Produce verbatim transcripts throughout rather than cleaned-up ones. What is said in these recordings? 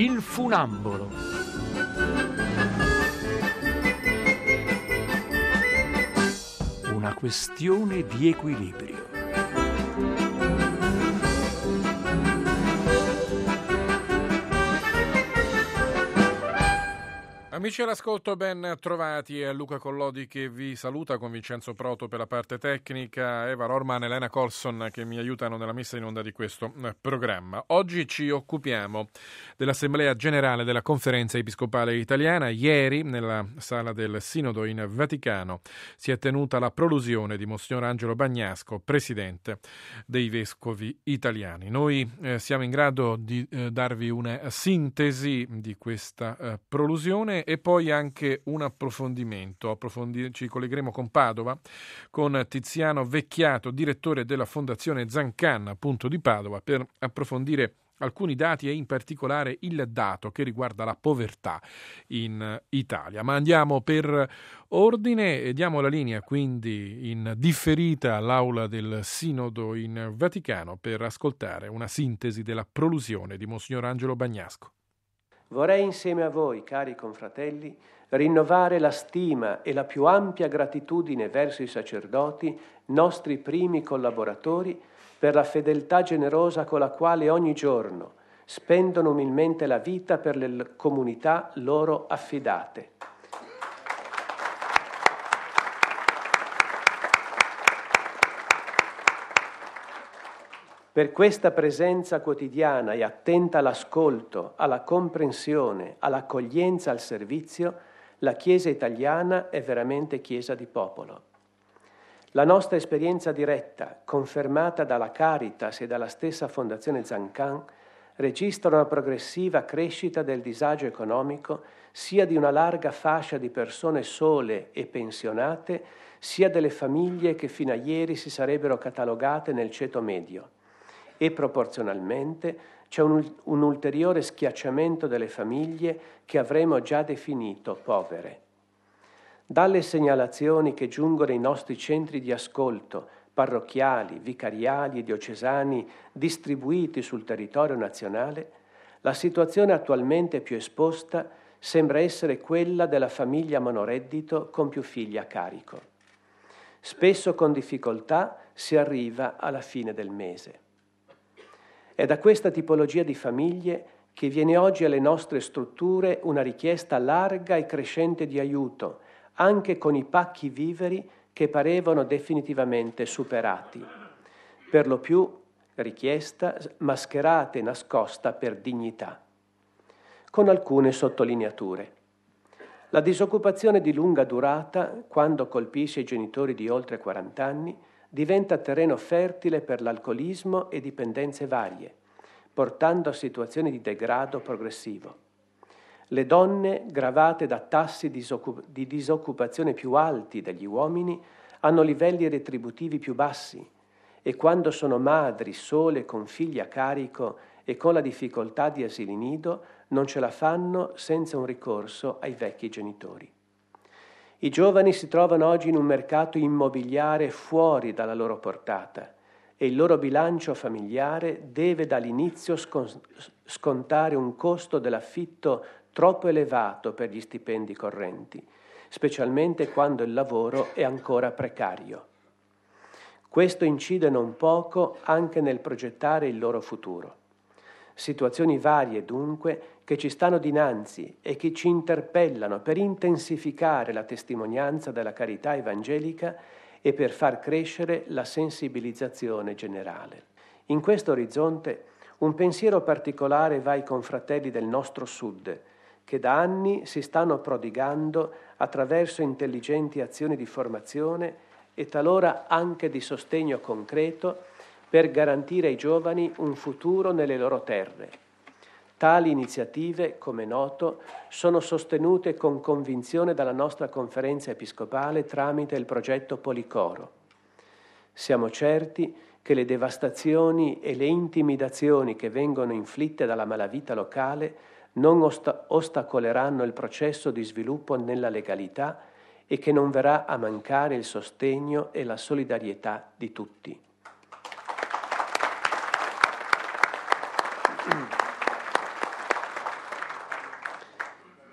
Il funambolo. Una questione di equilibrio. Amici all'ascolto, ben trovati. È Luca Collodi che vi saluta, con Vincenzo Proto per la parte tecnica, Eva Rorman e Elena Colson che mi aiutano nella messa in onda di questo programma. Oggi ci occupiamo dell'Assemblea Generale della Conferenza Episcopale Italiana. Ieri, nella sala del Sinodo in Vaticano, si è tenuta la prolusione di Monsignor Angelo Bagnasco, presidente dei Vescovi Italiani. Noi eh, siamo in grado di eh, darvi una sintesi di questa eh, prolusione e poi anche un approfondimento. Approfondi- ci collegheremo con Padova, con Tiziano Vecchiato, direttore della Fondazione Zancan, appunto di Padova, per approfondire alcuni dati e in particolare il dato che riguarda la povertà in Italia. Ma andiamo per ordine e diamo la linea quindi in differita all'aula del Sinodo in Vaticano per ascoltare una sintesi della prolusione di Monsignor Angelo Bagnasco. Vorrei insieme a voi, cari confratelli, rinnovare la stima e la più ampia gratitudine verso i sacerdoti, nostri primi collaboratori, per la fedeltà generosa con la quale ogni giorno spendono umilmente la vita per le comunità loro affidate. Per questa presenza quotidiana e attenta all'ascolto, alla comprensione, all'accoglienza al servizio, la Chiesa italiana è veramente Chiesa di popolo. La nostra esperienza diretta, confermata dalla Caritas e dalla stessa Fondazione Zancan, registra una progressiva crescita del disagio economico sia di una larga fascia di persone sole e pensionate, sia delle famiglie che fino a ieri si sarebbero catalogate nel ceto medio. E proporzionalmente c'è un, un ulteriore schiacciamento delle famiglie che avremo già definito povere. Dalle segnalazioni che giungono ai nostri centri di ascolto, parrocchiali, vicariali e diocesani distribuiti sul territorio nazionale, la situazione attualmente più esposta sembra essere quella della famiglia monoreddito con più figli a carico. Spesso con difficoltà si arriva alla fine del mese. È da questa tipologia di famiglie che viene oggi alle nostre strutture una richiesta larga e crescente di aiuto, anche con i pacchi viveri che parevano definitivamente superati. Per lo più richiesta mascherata e nascosta per dignità. Con alcune sottolineature. La disoccupazione di lunga durata, quando colpisce i genitori di oltre quaranta anni, diventa terreno fertile per l'alcolismo e dipendenze varie, portando a situazioni di degrado progressivo. Le donne, gravate da tassi di disoccupazione più alti degli uomini, hanno livelli retributivi più bassi e quando sono madri sole con figli a carico e con la difficoltà di asili nido, non ce la fanno senza un ricorso ai vecchi genitori. I giovani si trovano oggi in un mercato immobiliare fuori dalla loro portata e il loro bilancio familiare deve dall'inizio scontare un costo dell'affitto troppo elevato per gli stipendi correnti, specialmente quando il lavoro è ancora precario. Questo incide non poco anche nel progettare il loro futuro. Situazioni varie dunque che ci stanno dinanzi e che ci interpellano per intensificare la testimonianza della carità evangelica e per far crescere la sensibilizzazione generale. In questo orizzonte un pensiero particolare va ai confratelli del nostro Sud, che da anni si stanno prodigando attraverso intelligenti azioni di formazione e talora anche di sostegno concreto per garantire ai giovani un futuro nelle loro terre. Tali iniziative, come noto, sono sostenute con convinzione dalla nostra conferenza episcopale tramite il progetto Policoro. Siamo certi che le devastazioni e le intimidazioni che vengono inflitte dalla malavita locale non osta- ostacoleranno il processo di sviluppo nella legalità e che non verrà a mancare il sostegno e la solidarietà di tutti.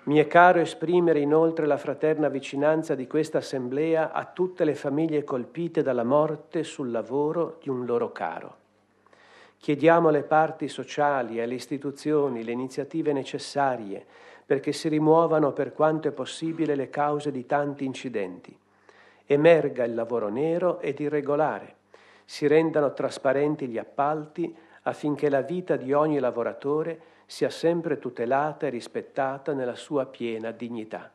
Mi è caro esprimere inoltre la fraterna vicinanza di questa assemblea a tutte le famiglie colpite dalla morte sul lavoro di un loro caro. Chiediamo alle parti sociali e alle istituzioni le iniziative necessarie perché si rimuovano per quanto è possibile le cause di tanti incidenti. Emerga il lavoro nero ed irregolare, si rendano trasparenti gli appalti affinché la vita di ogni lavoratore sia sempre tutelata e rispettata nella sua piena dignità.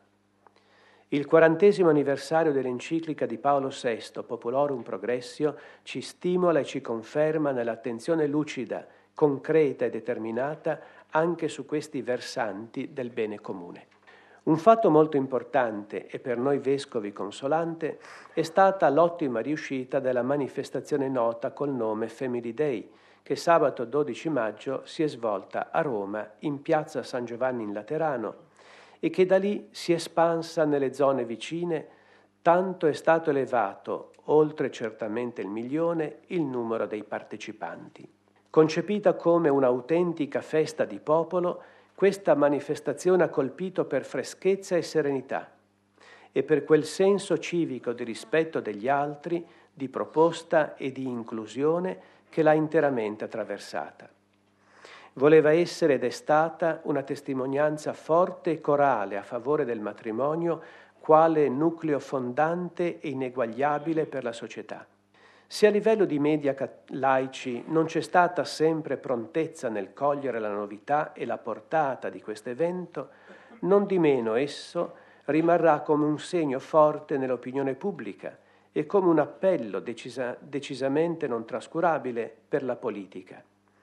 Il quarantesimo anniversario dell'enciclica di Paolo sesto, Populorum Progressio, ci stimola e ci conferma nell'attenzione lucida, concreta e determinata anche su questi versanti del bene comune. Un fatto molto importante e per noi vescovi consolante è stata l'ottima riuscita della manifestazione nota col nome Family Day, che sabato dodici maggio si è svolta a Roma in piazza San Giovanni in Laterano e che da lì si è espansa nelle zone vicine, tanto è stato elevato, oltre certamente il milione, il numero dei partecipanti. Concepita come un'autentica festa di popolo, questa manifestazione ha colpito per freschezza e serenità e per quel senso civico di rispetto degli altri, di proposta e di inclusione che l'ha interamente attraversata. Voleva essere ed è stata una testimonianza forte e corale a favore del matrimonio quale nucleo fondante e ineguagliabile per la società. Se a livello di media laici non c'è stata sempre prontezza nel cogliere la novità e la portata di questo evento, non di meno esso rimarrà come un segno forte nell'opinione pubblica e come un appello decisa, decisamente non trascurabile per la politica.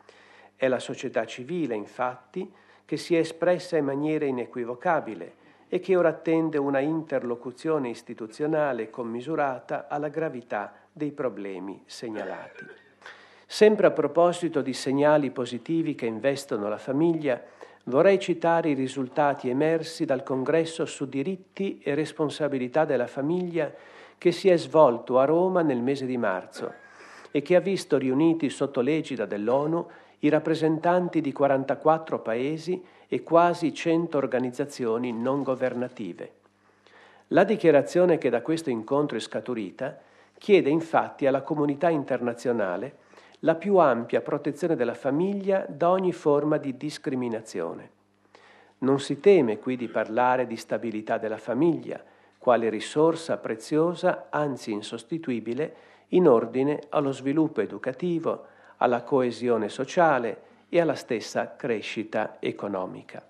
È la società civile, infatti, che si è espressa in maniera inequivocabile e che ora attende una interlocuzione istituzionale commisurata alla gravità dei problemi segnalati. Sempre a proposito di segnali positivi che investono la famiglia, vorrei citare i risultati emersi dal Congresso su diritti e responsabilità della famiglia che si è svolto a Roma nel mese di marzo e che ha visto riuniti sotto l'egida dell'ONU i rappresentanti di quarantaquattro paesi e quasi cento organizzazioni non governative. La dichiarazione che da questo incontro è scaturita chiede infatti alla comunità internazionale la più ampia protezione della famiglia da ogni forma di discriminazione. Non si teme qui di parlare di stabilità della famiglia, quale risorsa preziosa, anzi insostituibile, in ordine allo sviluppo educativo, alla coesione sociale e alla stessa crescita economica.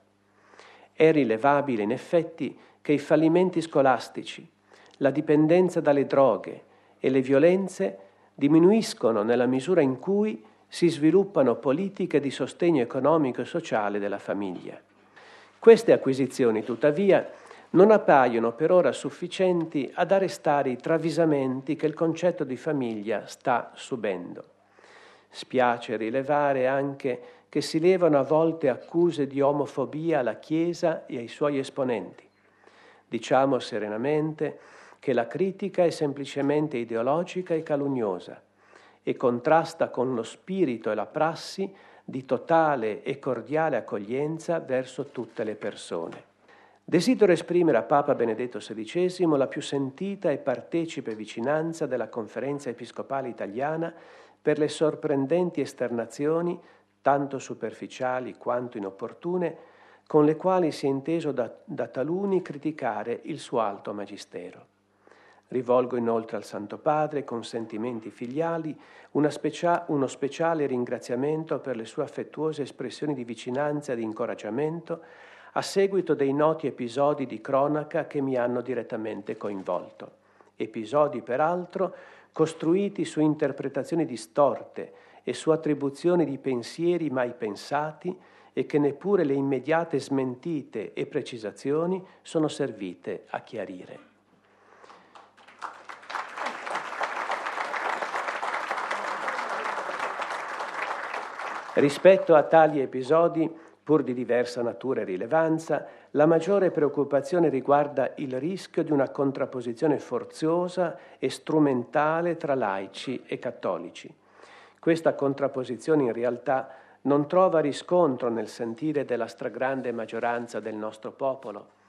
È rilevabile, in effetti, che i fallimenti scolastici, la dipendenza dalle droghe e le violenze diminuiscono nella misura in cui si sviluppano politiche di sostegno economico e sociale della famiglia. Queste acquisizioni, tuttavia, non appaiono per ora sufficienti ad arrestare i travisamenti che il concetto di famiglia sta subendo. Spiace rilevare anche che si levano a volte accuse di omofobia alla Chiesa e ai suoi esponenti. Diciamo serenamente che la critica è semplicemente ideologica e calunnosa e contrasta con lo spirito e la prassi di totale e cordiale accoglienza verso tutte le persone. Desidero esprimere a Papa Benedetto sedicesimo la più sentita e partecipe vicinanza della Conferenza Episcopale Italiana per le sorprendenti esternazioni, tanto superficiali quanto inopportune, con le quali si è inteso da, da taluni criticare il suo alto magistero. Rivolgo inoltre al Santo Padre, con sentimenti filiali, una specia- uno speciale ringraziamento per le sue affettuose espressioni di vicinanza e di incoraggiamento a seguito dei noti episodi di cronaca che mi hanno direttamente coinvolto. Episodi, peraltro, costruiti su interpretazioni distorte e su attribuzioni di pensieri mai pensati e che neppure le immediate smentite e precisazioni sono servite a chiarire. Rispetto a tali episodi, pur di diversa natura e rilevanza, la maggiore preoccupazione riguarda il rischio di una contrapposizione forzosa e strumentale tra laici e cattolici. Questa contrapposizione in realtà non trova riscontro nel sentire della stragrande maggioranza del nostro popolo,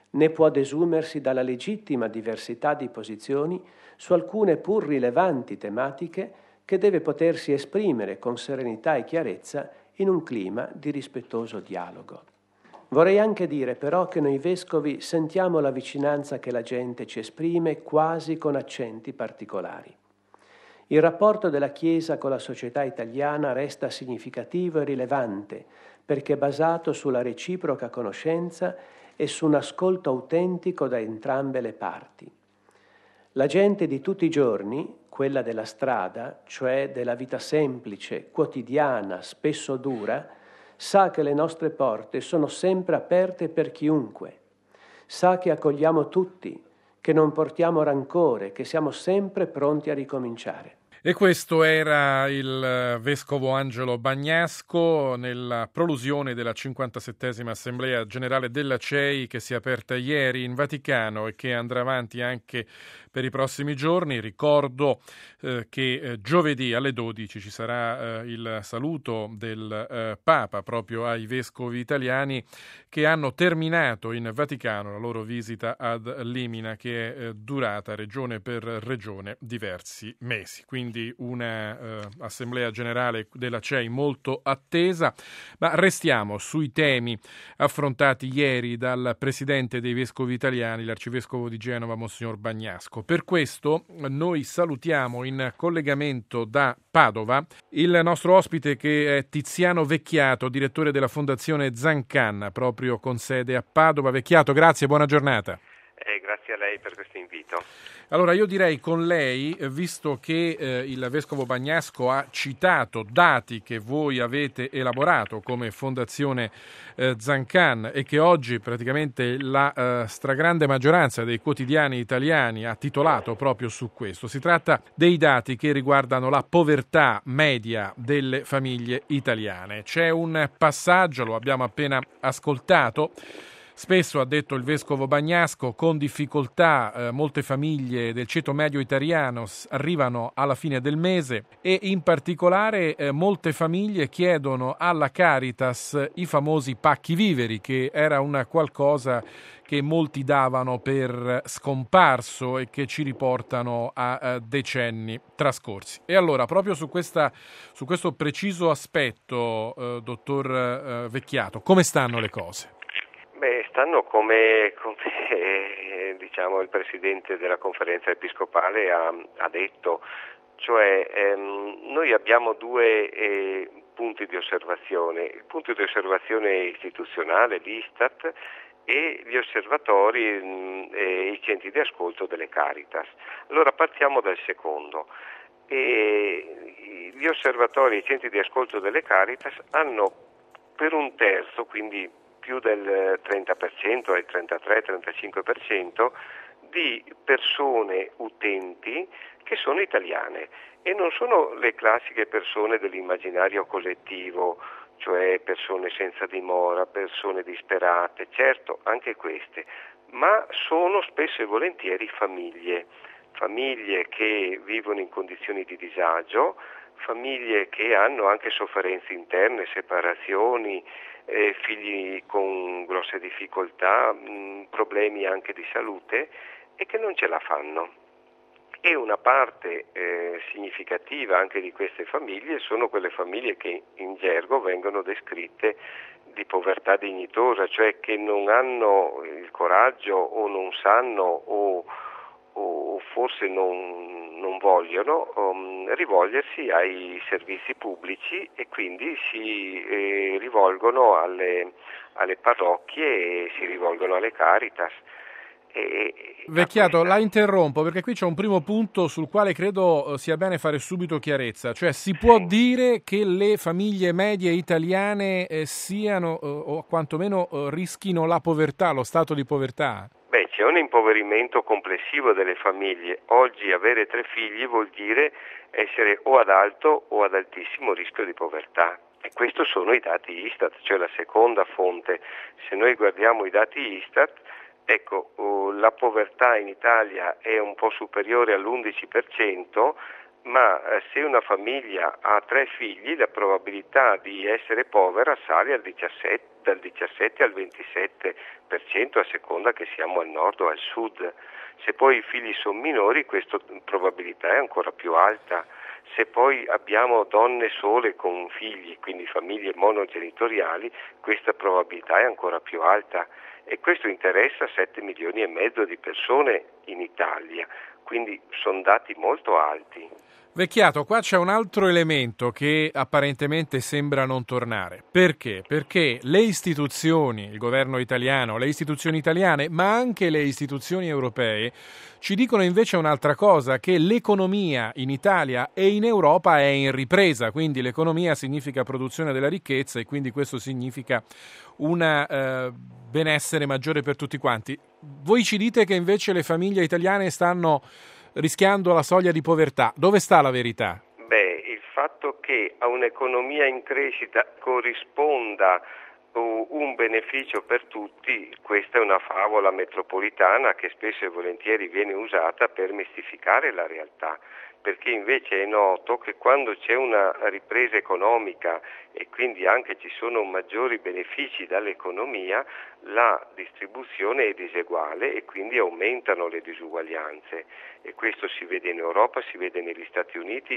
né può desumersi dalla legittima diversità di posizioni su alcune pur rilevanti tematiche che deve potersi esprimere con serenità e chiarezza in un clima di rispettoso dialogo. Vorrei anche dire però che noi vescovi sentiamo la vicinanza che la gente ci esprime quasi con accenti particolari. Il rapporto della Chiesa con la società italiana resta significativo e rilevante perché è basato sulla reciproca conoscenza e su un ascolto autentico da entrambe le parti. La gente di tutti i giorni, quella della strada, cioè della vita semplice, quotidiana, spesso dura, sa che le nostre porte sono sempre aperte per chiunque. Sa che accogliamo tutti, che non portiamo rancore, che siamo sempre pronti a ricominciare. E questo era il vescovo Angelo Bagnasco nella prolusione della cinquantasettesima Assemblea Generale della C E I che si è aperta ieri in Vaticano e che andrà avanti anche per i prossimi giorni. Ricordo eh, che eh, giovedì alle dodici ci sarà eh, il saluto del eh, Papa proprio ai vescovi italiani che hanno terminato in Vaticano la loro visita ad Limina, che è eh, durata regione per regione diversi mesi. Quindi una eh, assemblea generale della C E I molto attesa, ma restiamo sui temi affrontati ieri dal presidente dei vescovi italiani, l'arcivescovo di Genova, Monsignor Bagnasco. Per questo noi salutiamo in collegamento da Padova il nostro ospite che è Tiziano Vecchiato, direttore della Fondazione Zancan, proprio con sede a Padova. Vecchiato, grazie, buona giornata. Eh, grazie a lei per questo invito. Allora io direi con lei, visto che eh, il Vescovo Bagnasco ha citato dati che voi avete elaborato come Fondazione eh, Zancan e che oggi praticamente la eh, stragrande maggioranza dei quotidiani italiani ha titolato proprio su questo. Si tratta dei dati che riguardano la povertà media delle famiglie italiane. C'è un passaggio, lo abbiamo appena ascoltato. Spesso, ha detto il vescovo Bagnasco, con difficoltà eh, molte famiglie del ceto medio italiano arrivano alla fine del mese e in particolare eh, molte famiglie chiedono alla Caritas i famosi pacchi viveri, che era una qualcosa che molti davano per scomparso e che ci riportano a, a decenni trascorsi. E allora, proprio su, questa, su questo preciso aspetto, eh, dottor eh, Vecchiato, come stanno le cose? Beh, stanno come, come eh, diciamo il presidente della conferenza episcopale ha, ha detto, cioè ehm, noi abbiamo due eh, punti di osservazione, il punto di osservazione istituzionale, l'Istat, e gli osservatori mh, e i centri di ascolto delle Caritas. Allora partiamo dal secondo. E gli osservatori e i centri di ascolto delle Caritas hanno per un terzo, quindi più del trenta per cento, il trentatré trentacinque per cento di persone utenti che sono italiane e non sono le classiche persone dell'immaginario collettivo, cioè persone senza dimora, persone disperate, certo anche queste, ma sono spesso e volentieri famiglie, famiglie che vivono in condizioni di disagio, famiglie che hanno anche sofferenze interne, separazioni, eh, figli con grosse difficoltà, mh, problemi anche di salute e che non ce la fanno. E una parte eh, significativa anche di queste famiglie sono quelle famiglie che in gergo vengono descritte di povertà dignitosa, cioè che non hanno il coraggio o non sanno o, o forse non, non vogliono um, rivolgersi ai servizi pubblici e quindi si eh, rivolgono alle, alle parrocchie e si rivolgono alle Caritas. Vecchiato, la interrompo perché qui c'è un primo punto sul quale credo sia bene fare subito chiarezza, cioè si può sì. dire che le famiglie medie italiane eh, siano eh, o quantomeno eh, rischino la povertà, lo stato di povertà? Beh, c'è un impoverimento complessivo delle famiglie. Oggi avere tre figli vuol dire essere o ad alto o ad altissimo rischio di povertà. E questi sono i dati Istat, cioè la seconda fonte. Se noi guardiamo i dati Istat, ecco, la povertà in Italia è un po' superiore all'undici per cento, ma eh, se una famiglia ha tre figli la probabilità di essere povera sale al diciassette, dal diciassette al ventisette per cento a seconda che siamo al nord o al sud. Se poi i figli sono minori questa probabilità è ancora più alta. Se poi abbiamo donne sole con figli, quindi famiglie monogenitoriali, questa probabilità è ancora più alta e questo interessa sette milioni e mezzo di persone in Italia, quindi sono dati molto alti. Vecchiato, qua c'è un altro elemento che apparentemente sembra non tornare. Perché? Perché le istituzioni, il governo italiano, le istituzioni italiane, ma anche le istituzioni europee, ci dicono invece un'altra cosa, che l'economia in Italia e in Europa è in ripresa, quindi l'economia significa produzione della ricchezza e quindi questo significa un eh, benessere maggiore per tutti quanti. Voi ci dite che invece le famiglie italiane stanno rischiando la soglia di povertà. Dove sta la verità? Beh, il fatto che a un'economia in crescita corrisponda un beneficio per tutti, questa è una favola metropolitana che spesso e volentieri viene usata per mistificare la realtà, perché invece è noto che quando c'è una ripresa economica e quindi anche ci sono maggiori benefici dall'economia, la distribuzione è diseguale e quindi aumentano le disuguaglianze e questo si vede in Europa, si vede negli Stati Uniti,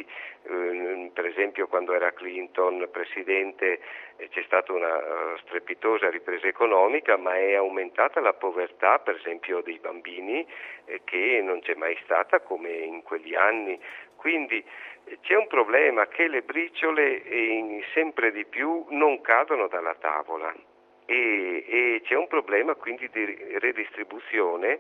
eh, per esempio quando era Clinton presidente eh, c'è stata una uh, strepitosa ripresa economica, ma è aumentata la povertà per esempio dei bambini eh, che non c'è mai stata come in quegli anni, quindi c'è un problema che le briciole eh, sempre di più non cadono dalla tavola e, e c'è un problema quindi di redistribuzione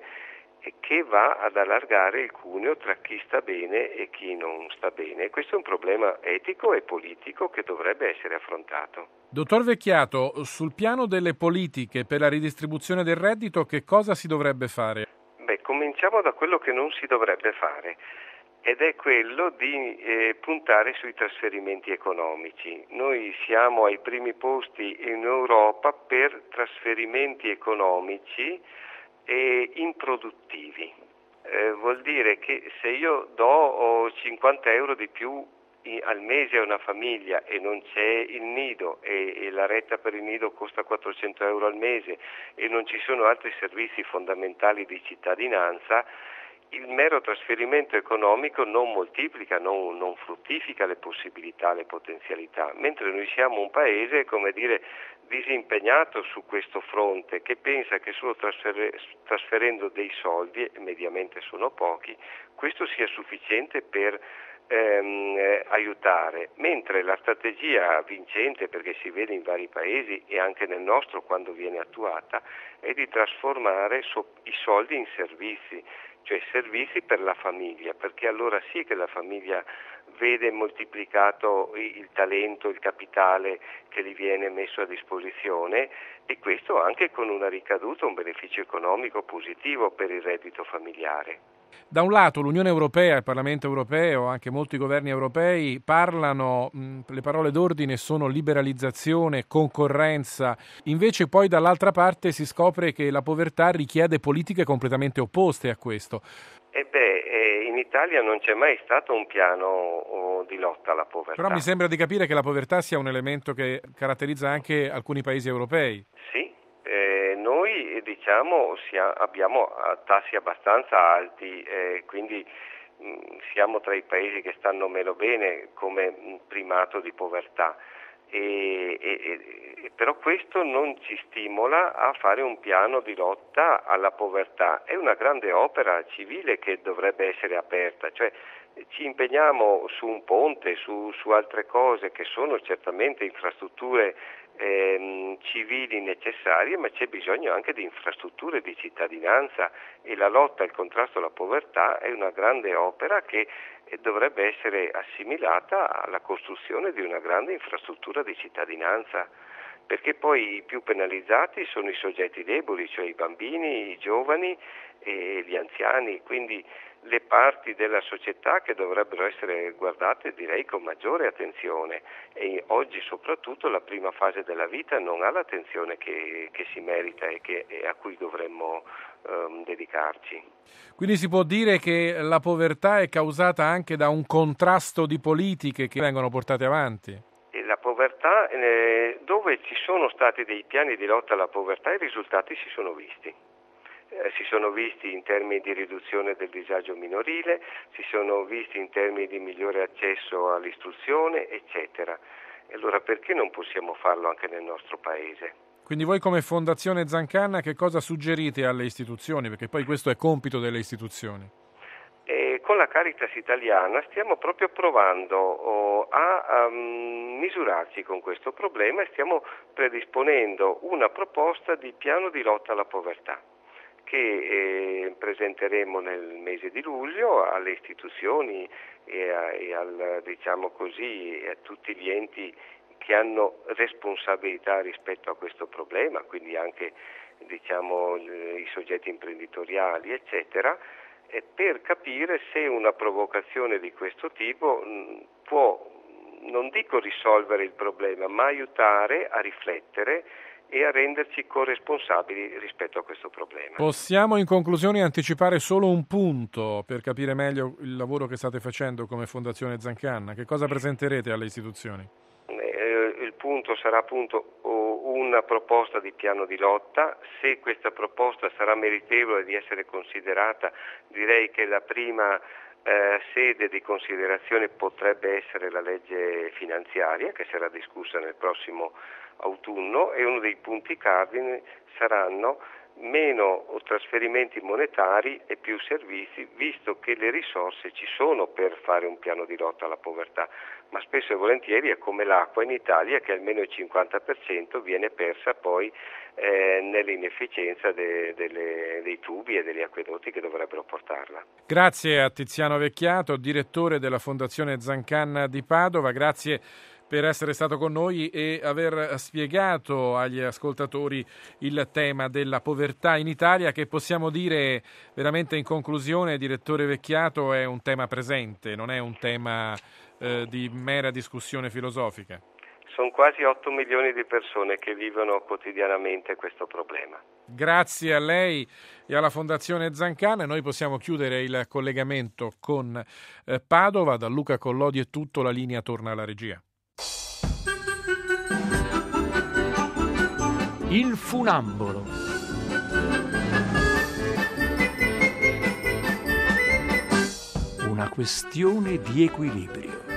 che va ad allargare il cuneo tra chi sta bene e chi non sta bene. E questo è un problema etico e politico che dovrebbe essere affrontato. Dottor Vecchiato, sul piano delle politiche per la ridistribuzione del reddito, che cosa si dovrebbe fare? Beh, cominciamo da quello che non si dovrebbe fare. Ed è quello di eh, puntare sui trasferimenti economici. Noi siamo ai primi posti in Europa per trasferimenti economici e improduttivi. Eh, vuol dire che se io do cinquanta euro di più al mese a una famiglia e non c'è il nido e, e la retta per il nido costa quattrocento euro al mese e non ci sono altri servizi fondamentali di cittadinanza, il mero trasferimento economico non moltiplica, non, non fruttifica le possibilità, le potenzialità, mentre noi siamo un paese, come dire, disimpegnato su questo fronte, che pensa che solo trasfer- trasferendo dei soldi, e mediamente sono pochi, questo sia sufficiente per ehm, eh, aiutare, mentre la strategia vincente, perché si vede in vari paesi e anche nel nostro quando viene attuata, è di trasformare so- i soldi in servizi, cioè servizi per la famiglia, perché allora sì che la famiglia vede moltiplicato il talento, il capitale che gli viene messo a disposizione e questo anche con una ricaduta, un beneficio economico positivo per il reddito familiare. Da un lato l'Unione Europea, il Parlamento Europeo, anche molti governi europei parlano, mh, le parole d'ordine sono liberalizzazione, concorrenza, invece poi dall'altra parte si scopre che la povertà richiede politiche completamente opposte a questo. E beh, eh, in Italia non c'è mai stato un piano oh, di lotta alla povertà. Però mi sembra di capire che la povertà sia un elemento che caratterizza anche alcuni paesi europei. Sì. Eh, noi diciamo sia, abbiamo tassi abbastanza alti, eh, quindi mh, siamo tra i paesi che stanno meno bene come mh, primato di povertà, e, e, e, però questo non ci stimola a fare un piano di lotta alla povertà. È una grande opera civile che dovrebbe essere aperta, cioè ci impegniamo su un ponte, su, su altre cose che sono certamente infrastrutture ehm, civili necessarie, ma c'è bisogno anche di infrastrutture di cittadinanza e la lotta al contrasto alla povertà è una grande opera che dovrebbe essere assimilata alla costruzione di una grande infrastruttura di cittadinanza, perché poi i più penalizzati sono i soggetti deboli, cioè i bambini, i giovani e gli anziani, quindi le parti della società che dovrebbero essere guardate, direi, con maggiore attenzione, e oggi soprattutto la prima fase della vita non ha l'attenzione che, che si merita e, che, e a cui dovremmo um, dedicarci. Quindi si può dire che la povertà è causata anche da un contrasto di politiche che vengono portate avanti? E la povertà, eh, dove ci sono stati dei piani di lotta alla povertà, i risultati si sono visti. Eh, si sono visti in termini di riduzione del disagio minorile, si sono visti in termini di migliore accesso all'istruzione, eccetera. E allora perché non possiamo farlo anche nel nostro Paese? Quindi voi come Fondazione Zancanna che cosa suggerite alle istituzioni? Perché poi questo è compito delle istituzioni. E con la Caritas italiana stiamo proprio provando oh, a um, misurarci con questo problema e stiamo predisponendo una proposta di piano di lotta alla povertà che eh, presenteremo nel mese di luglio alle istituzioni e, a, e al, diciamo così, a tutti gli enti che hanno responsabilità rispetto a questo problema, quindi anche diciamo, i soggetti imprenditoriali, eccetera, e per capire se una provocazione di questo tipo mh, può, non dico risolvere il problema, ma aiutare a riflettere e a renderci corresponsabili rispetto a questo problema. Possiamo in conclusione anticipare solo un punto per capire meglio il lavoro che state facendo come Fondazione Zancanna? Che cosa presenterete alle istituzioni? Eh, il punto sarà appunto una proposta di piano di lotta. Se questa proposta sarà meritevole di essere considerata, direi che la prima eh, sede di considerazione potrebbe essere la legge finanziaria che sarà discussa nel prossimo autunno, e uno dei punti cardine saranno meno trasferimenti monetari e più servizi, visto che le risorse ci sono per fare un piano di lotta alla povertà, ma spesso e volentieri è come l'acqua in Italia, che almeno il cinquanta per cento viene persa poi eh, nell'inefficienza de, delle, dei tubi e degli acquedotti che dovrebbero portarla. Grazie a Tiziano Vecchiato, direttore della Fondazione Zancanna di Padova, grazie per essere stato con noi e aver spiegato agli ascoltatori il tema della povertà in Italia, che possiamo dire veramente in conclusione, direttore Vecchiato, è un tema presente, non è un tema eh, di mera discussione filosofica. Sono quasi otto milioni di persone che vivono quotidianamente questo problema. Grazie a lei e alla Fondazione Zancanna. Noi possiamo chiudere il collegamento con eh, Padova. Da Luca Collodi è tutto, la linea torna alla regia. Il funambolo. Una questione di equilibrio.